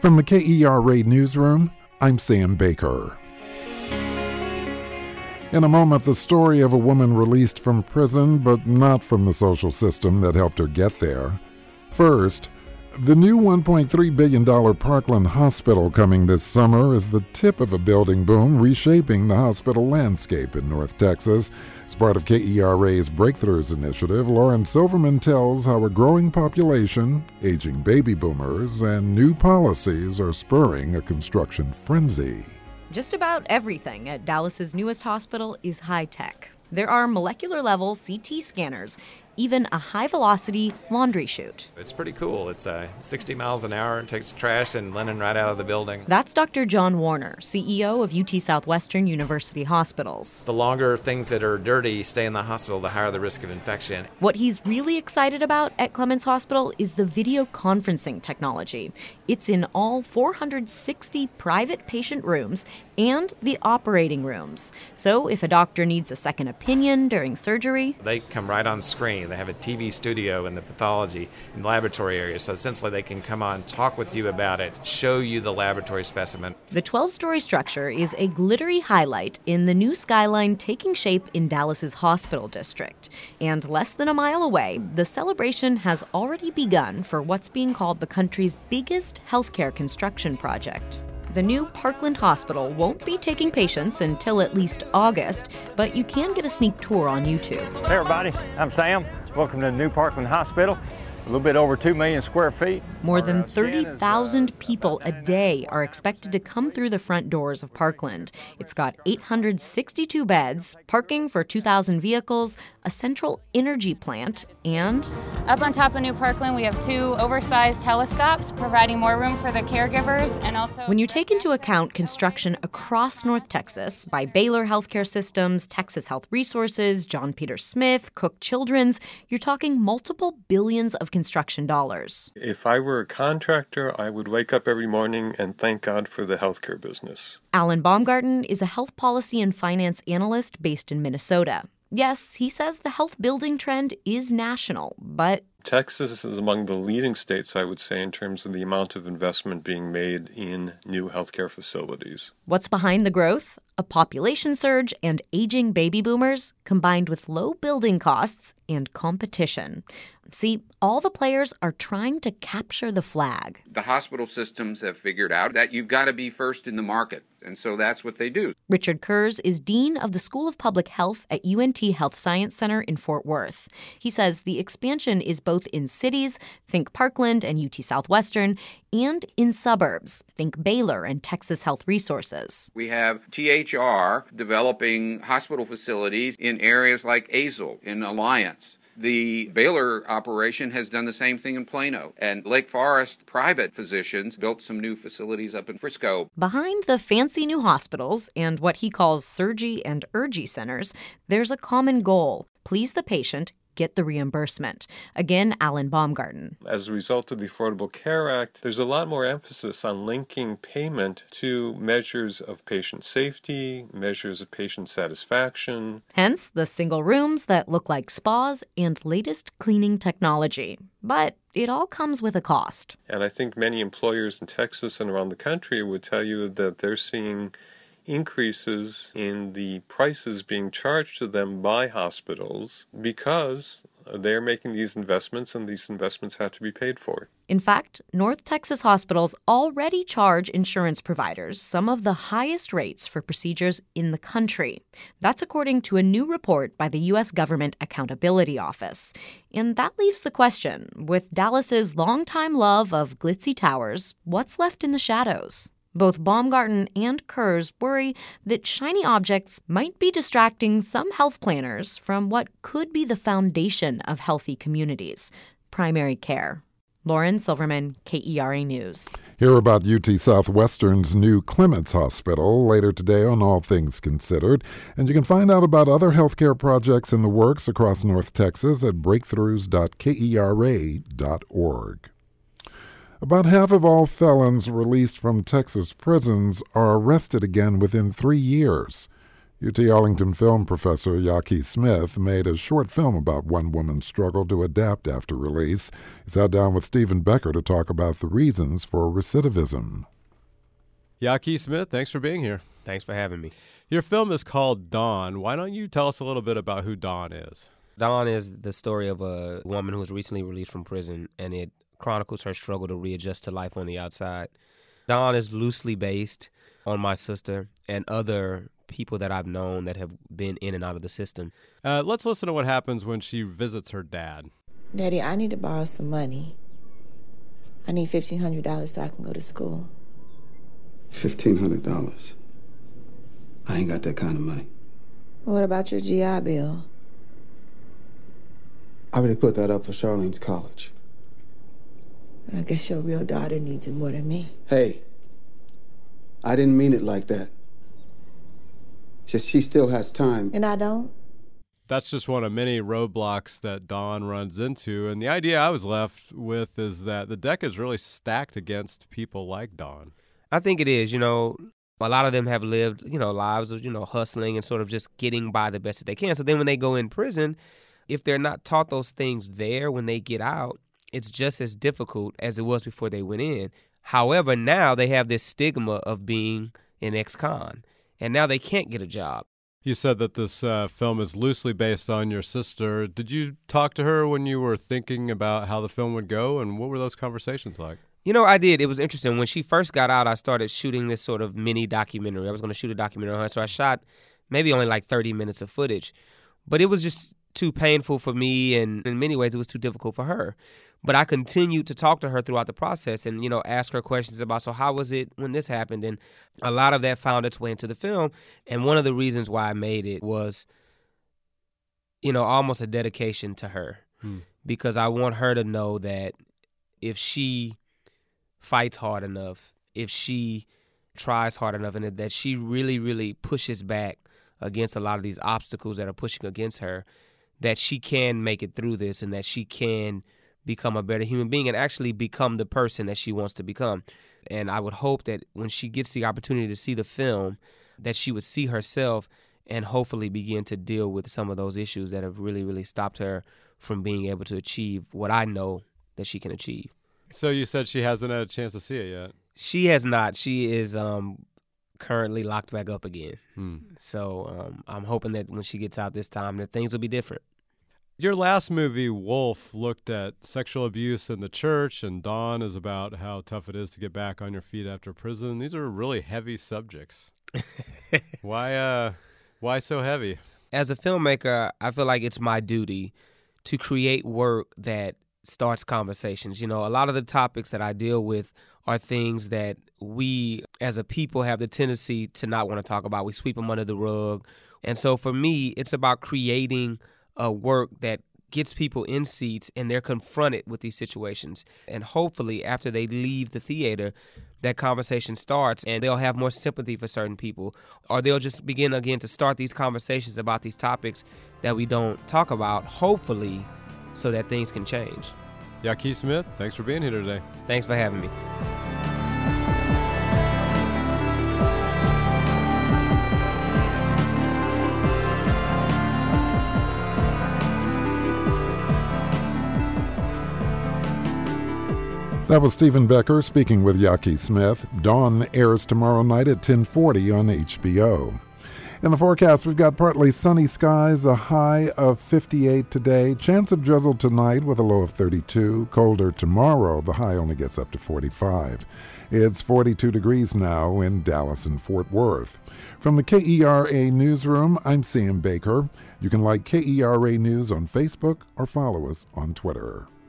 From the KERA Newsroom, I'm Sam Baker. In a moment, the story of a woman released from prison, but not from the social system that helped her get there. First, the new $1.3 billion Parkland Hospital coming this summer is the tip of a building boom reshaping the hospital landscape in North Texas. As part of KERA's Breakthroughs initiative, Lauren Silverman tells how a growing population, aging baby boomers, and new policies are spurring a construction frenzy. Just about everything at Dallas's newest hospital is high-tech. There are molecular-level CT scanners, even a high-velocity laundry chute. It's pretty cool. It's 60 miles an hour and takes trash and linen right out of the building. That's Dr. John Warner, CEO of UT Southwestern University Hospitals. The longer things that are dirty stay in the hospital, the higher the risk of infection. What he's really excited about at Clements Hospital is the video conferencing technology. It's in all 460 private patient rooms and the operating rooms. So if a doctor needs a second opinion during surgery, they come right on screen. They have a TV studio in the pathology and laboratory area, so essentially they can come on, talk with you about it, show you the laboratory specimen. The 12-story structure is a glittery highlight in the new skyline taking shape in Dallas's hospital district. And less than a mile away, the celebration has already begun for what's being called the country's biggest healthcare construction project. The new Parkland Hospital won't be taking patients until at least August, but you can get a sneak tour on YouTube. Hey everybody, I'm Sam. Welcome to the new Parkland Hospital. A little bit over 2 million square feet. More than 30,000 people a day are expected to come through the front doors of Parkland. It's got 862 beds, parking for 2,000 vehicles, a central energy plant, and up on top of New Parkland, we have 2 oversized telestops, providing more room for the caregivers and also... When you take into account construction across North Texas by Baylor Healthcare Systems, Texas Health Resources, John Peter Smith, Cook Children's, you're talking multiple billions of construction dollars. If I were a contractor, I would wake up every morning and thank God for the healthcare business. Alan Baumgarten is a health policy and finance analyst based in Minnesota. Yes, he says the health building trend is national, but Texas is among the leading states, I would say, in terms of the amount of investment being made in new healthcare facilities. What's behind the growth? A population surge and aging baby boomers combined with low building costs and competition. See, all the players are trying to capture the flag. The hospital systems have figured out that you've got to be first in the market, and so that's what they do. Richard Kurz is dean of the School of Public Health at UNT Health Science Center in Fort Worth. He says the expansion is both in cities, think Parkland and UT Southwestern, and in suburbs, think Baylor and Texas Health Resources. We have THR developing hospital facilities in areas like Azle, in Alliance. The Baylor operation has done the same thing in Plano. And Lake Forest private physicians built some new facilities up in Frisco. Behind the fancy new hospitals and what he calls surgery and urgy centers, there's a common goal: please the patient, get the reimbursement. Again, Alan Baumgarten. As a result of the Affordable Care Act, there's a lot more emphasis on linking payment to measures of patient safety, measures of patient satisfaction. Hence, the single rooms that look like spas and latest cleaning technology. But it all comes with a cost. And I think many employers in Texas and around the country would tell you that they're seeing increases in the prices being charged to them by hospitals because they're making these investments and these investments have to be paid for. In fact, North Texas hospitals already charge insurance providers some of the highest rates for procedures in the country. That's according to a new report by the U.S. Government Accountability Office. And that leaves the question, with Dallas's longtime love of glitzy towers, what's left in the shadows? Both Baumgarten and Kurz worry that shiny objects might be distracting some health planners from what could be the foundation of healthy communities: primary care. Lauren Silverman, KERA News. Hear about UT Southwestern's new Clements Hospital later today on All Things Considered. And you can find out about other healthcare projects in the works across North Texas at breakthroughs.kera.org. About half of all felons released from Texas prisons are arrested again within 3 years. UT Arlington film professor Yaki Smith made a short film about one woman's struggle to adapt after release. He sat down with Stephen Becker to talk about the reasons for recidivism. Yaki Smith, thanks for being here. Thanks for having me. Your film is called Dawn. Why don't you tell us a little bit about who Dawn is? Dawn is the story of a woman who was recently released from prison, and it chronicles her struggle to readjust to life on the outside. Dawn is loosely based on my sister and other people that I've known that have been in and out of the system. Let's listen to what happens when she visits her dad. Daddy, I need to borrow some money. I need $1,500 so I can go to school. $1,500? I ain't got that kind of money. What about your GI Bill? I already put that up for Charlene's college. I guess your real daughter needs it more than me. Hey, I didn't mean it like that. Just she still has time. And I don't? That's just one of many roadblocks that Dawn runs into. And the idea I was left with is that the deck is really stacked against people like Dawn. I think it is. A lot of them have lived, lives of, hustling and sort of just getting by the best that they can. So then when they go in prison, if they're not taught those things there when they get out, it's just as difficult as it was before they went in. However, now they have this stigma of being an ex-con, and now they can't get a job. You said that this film is loosely based on your sister. Did you talk to her when you were thinking about how the film would go, and what were those conversations like? I did. It was interesting. When she first got out, I started shooting this sort of mini documentary. I was going to shoot a documentary on her, so I shot maybe only like 30 minutes of footage. But it was just too painful for me, and in many ways it was too difficult for her. But I continued to talk to her throughout the process and, ask her questions about, so how was it when this happened? And a lot of that found its way into the film. And one of the reasons why I made it was, almost a dedication to her. Because I want her to know that if she fights hard enough, if she tries hard enough, and that she really, really pushes back against a lot of these obstacles that are pushing against her, that she can make it through this and that she can become a better human being and actually become the person that she wants to become. And I would hope that when she gets the opportunity to see the film, that she would see herself and hopefully begin to deal with some of those issues that have really, really stopped her from being able to achieve what I know that she can achieve. So you said she hasn't had a chance to see it yet. She has not. She is currently locked back up again. So I'm hoping that when she gets out this time, that things will be different. Your last movie, Wolf, looked at sexual abuse in the church, and Dawn is about how tough it is to get back on your feet after prison. These are really heavy subjects. Why so heavy? As a filmmaker, I feel like it's my duty to create work that starts conversations. A lot of the topics that I deal with are things that we as a people have the tendency to not want to talk about. We sweep them under the rug. And so for me, it's about creating a work that gets people in seats and they're confronted with these situations. And hopefully after they leave the theater, that conversation starts and they'll have more sympathy for certain people, or they'll just begin again to start these conversations about these topics that we don't talk about, hopefully, so that things can change. Yaki Smith, thanks for being here today. Thanks for having me. That was Stephen Becker speaking with Yaki Smith. Dawn airs tomorrow night at 10:40 on HBO. In the forecast, we've got partly sunny skies, a high of 58 today. Chance of drizzle tonight with a low of 32. Colder tomorrow, the high only gets up to 45. It's 42 degrees now in Dallas and Fort Worth. From the KERA Newsroom, I'm Sam Baker. You can like KERA News on Facebook or follow us on Twitter.